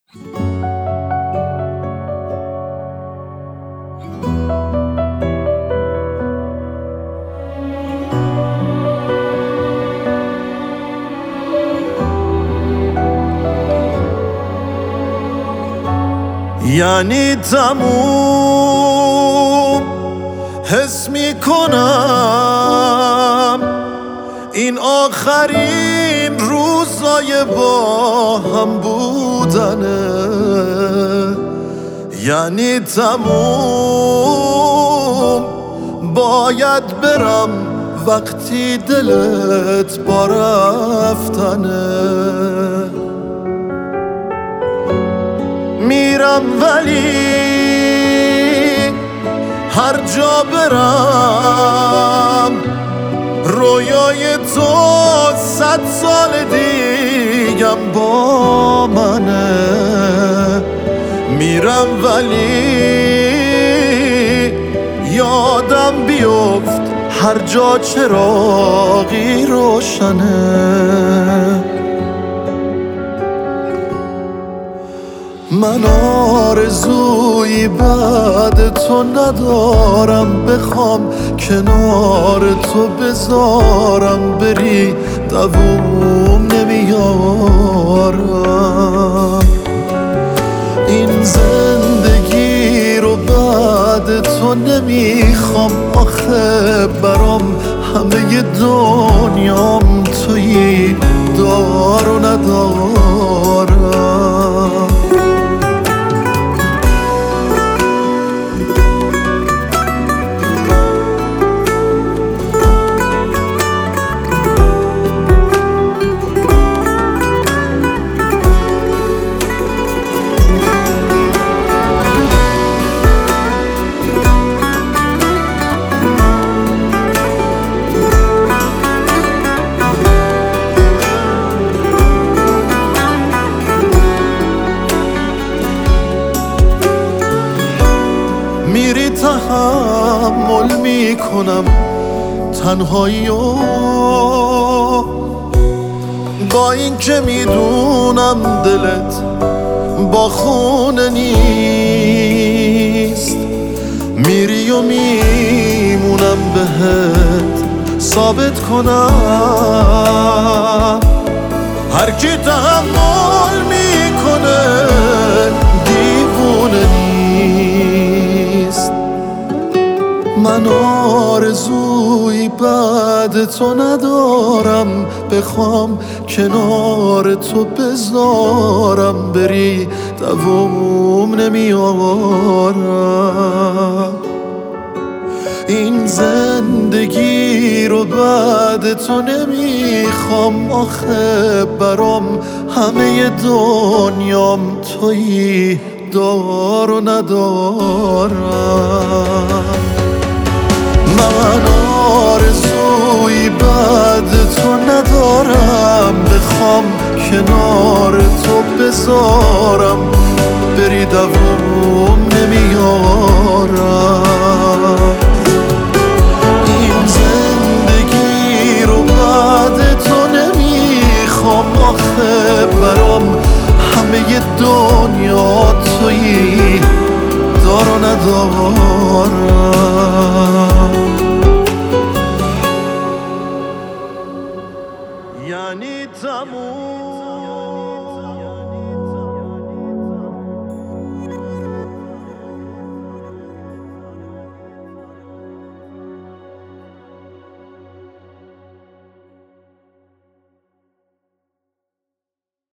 یعنی تموم حس میکنم این آخرین روزای با هم بودنه، یعنی تموم باید برم وقتی دلت با رفتنه. میرم ولی هر جا برم رویای تو 100 سال دیگم با منه. میرم ولی یادم بیفت هر جا چراغی روشنه. من آرزویی بعد تو ندارم، بخوام کنار تو بذارم بری دووم نمیارم. این زندگی رو بعد تو نمیخوام، آخه برام همه دنیام تویی، دار و ندارم. میری تحمل میکنم تنهایی و با این که میدونم دلت با خونه نیست. میری و میمونم بهت ثابت کنم هر کی تحمل میکنه دیوونه نیست. من آرزویی بعد تو ندارم، بخوام کنار تو بذارم بری دووم نمیارم. این زندگی رو بعد تو نمیخوام، آخه برام همه دنیام تویی، دار و ندارم. من آرزویی بعد تو ندارم، بخوام کنار تو بذارم بری دووم نمیارم. این زندگی رو بعد تو نمیخوام، آخه برام همه دنیا تویی، دار و ندارم.